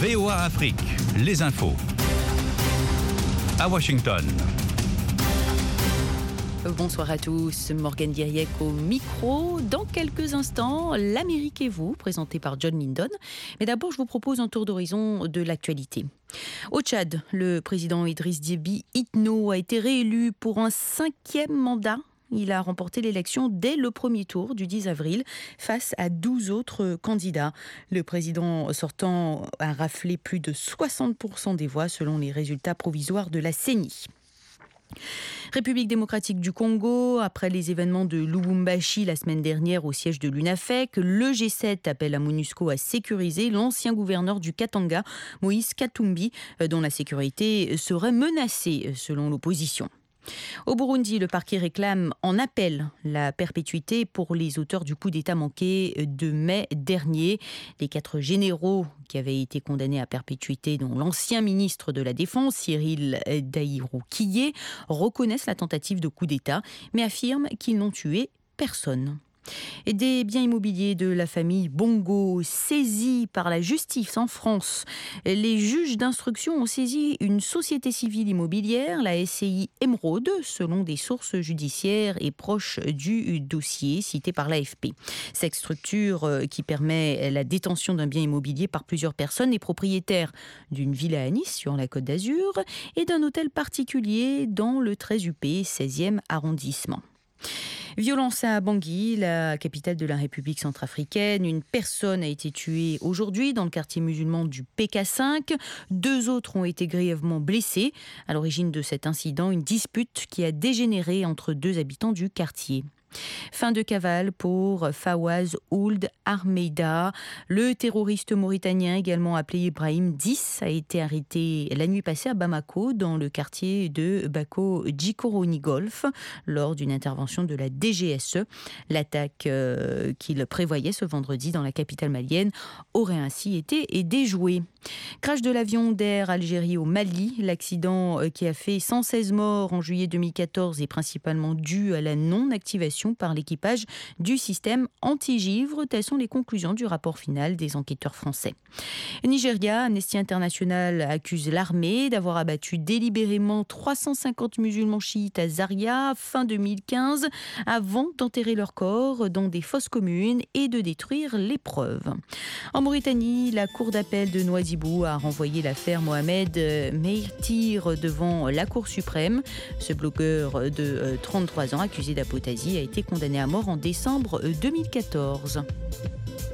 VOA Afrique, les infos. À Washington. Bonsoir à tous, Morgane Diriec au micro. Dans quelques instants, l'Amérique et vous, présenté par John Lindon. Mais d'abord, je vous propose un tour d'horizon de l'actualité. Au Tchad, le président Idriss Déby Itno a été réélu pour un 5e mandat. Il a remporté l'élection dès le premier tour du 10 avril face à 12 autres candidats. Le président sortant a raflé plus de 60% des voix selon les résultats provisoires de la CENI. République démocratique du Congo, après les événements de Lubumbashi la semaine dernière au siège de l'UNAFEC, le G7 appelle à MONUSCO à sécuriser l'ancien gouverneur du Katanga, Moïse Katumbi, dont la sécurité serait menacée selon l'opposition. Au Burundi, le parquet réclame en appel la perpétuité pour les auteurs du coup d'État manqué de mai dernier. Les 4 généraux qui avaient été condamnés à perpétuité, dont l'ancien ministre de la Défense, Cyril Daïroukiyé, reconnaissent la tentative de coup d'État, mais affirment qu'ils n'ont tué personne. Et des biens immobiliers de la famille Bongo saisis par la justice en France. Les juges d'instruction ont saisi une société civile immobilière, la SCI Emeraude, selon des sources judiciaires et proches du dossier cité par l'AFP. Cette structure qui permet la détention d'un bien immobilier par plusieurs personnes est propriétaire d'une villa à Nice sur la Côte d'Azur et d'un hôtel particulier dans le 13 UP, 16e arrondissement. Violence à Bangui, la capitale de la République centrafricaine. Une personne a été tuée aujourd'hui dans le quartier musulman du PK5. 2 autres ont été grièvement blessés. À l'origine de cet incident, une dispute qui a dégénéré entre 2 habitants du quartier. Fin de cavale pour Fawaz Ould Armeida. Le terroriste mauritanien, également appelé Ibrahim 10, a été arrêté la nuit passée à Bamako, dans le quartier de Bako Djikoroni Golf, lors d'une intervention de la DGSE. L'attaque qu'il prévoyait ce vendredi dans la capitale malienne aurait ainsi été déjouée. Crash de l'avion d'Air Algérie au Mali. L'accident qui a fait 116 morts en juillet 2014 est principalement dû à la non-activation par l'équipage du système anti-givre. Telles sont les conclusions du rapport final des enquêteurs français. Nigeria, Amnesty International accuse l'armée d'avoir abattu délibérément 350 musulmans chiites à Zaria fin 2015 avant d'enterrer leurs corps dans des fosses communes et de détruire les preuves. En Mauritanie, la cour d'appel de Nouadhibou a renvoyé l'affaire Mohamed Meïtir devant la Cour suprême. Ce blogueur de 33 ans accusé d'apostasie a été condamné à mort en décembre 2014.